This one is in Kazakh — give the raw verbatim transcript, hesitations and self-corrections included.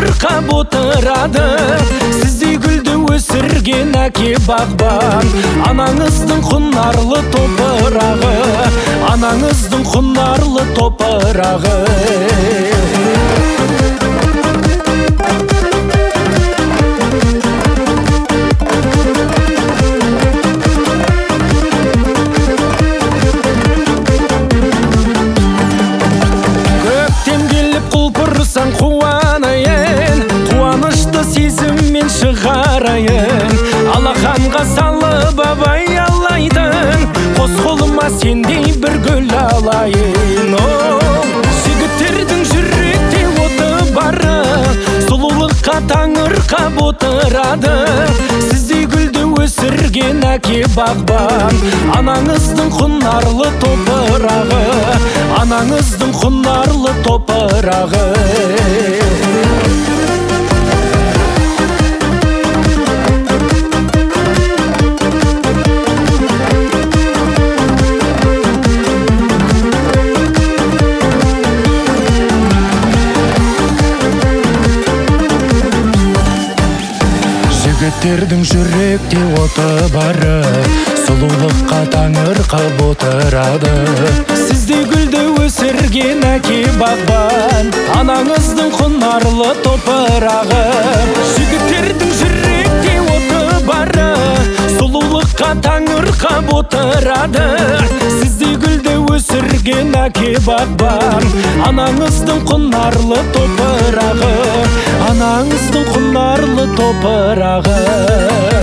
таңырқап отырады. Сіздей гүлді өсірген әке бағбан, анаңыздың құнарлы топырағы, анаңыздың құнарлы топырағы. Құлпырсаң қуанайын, қуанышты сезіммен шығарайын. Алақанға салып абай алайдың, қос қолыма сендей бір гүл алайын. Жігіттердің жүректе оты бары, сұлулыққа таңырқап отырады. Сіздей гүлді өсірген әке бағбан, анаңыздың құнарлы топырағы, анаңыздың құнарлы топырағы. Жігіттердің жүректе оты бары, сұлулыққа таңырқап отырады. Сіздей гүлді өсірген әке бағбан, анаңыздың құнарлы топырағы. Жігіттердің жүректе оты бары, сұлулыққа таңырқап отырады. Сіздей гүлді өсірген әке бағбан, анаңыздың құнарлы топырағы, анаңыздың құнарлы топырағы.